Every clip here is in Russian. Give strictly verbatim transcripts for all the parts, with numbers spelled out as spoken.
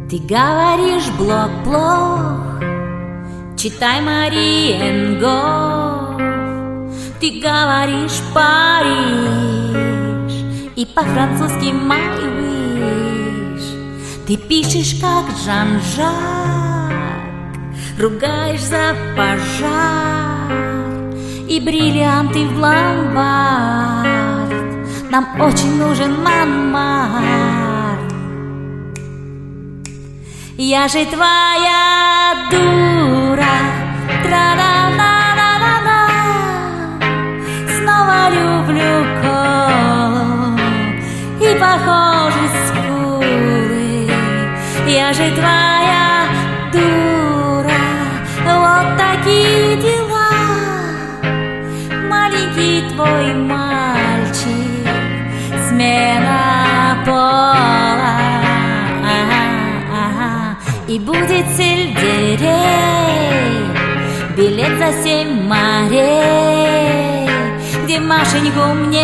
Ты говоришь, блог плох, читай Мариенгоф. Ты говоришь, Париж, и по-французски my wish. Ты пишешь, как Жан-Жак, ругаешь за пожар и бриллианты в ломбард. Нам очень нужен Монмарт. Я же твоя дура, тра-ла-ла-ла-ла-ла. Снова люблю колу и похожи скулы. Я же твоя дура, вот такие дела. Маленький твой мальчик, смена пола. И будет сельдерей, билет за семь морей, где Машеньку мне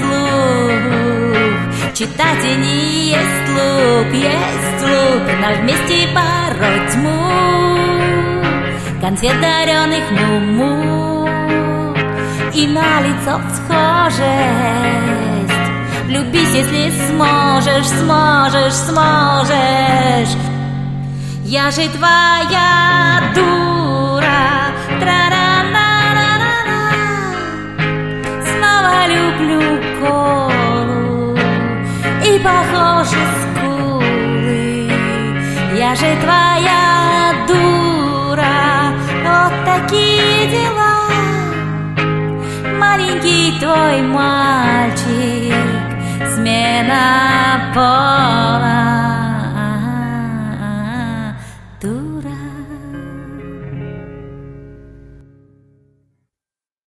вслух читать и не есть лук, есть лук. Нам вместе пороть тьму конфет дареных му-му и на лицо схожесть. Влюбись, если сможешь, сможешь, сможешь. Я же твоя дура, тра-ра-ра-ра-ра-ра. Снова люблю колу и похожи скулы. Я же твоя дура, вот такие дела. Маленький твой мальчик, смена пола.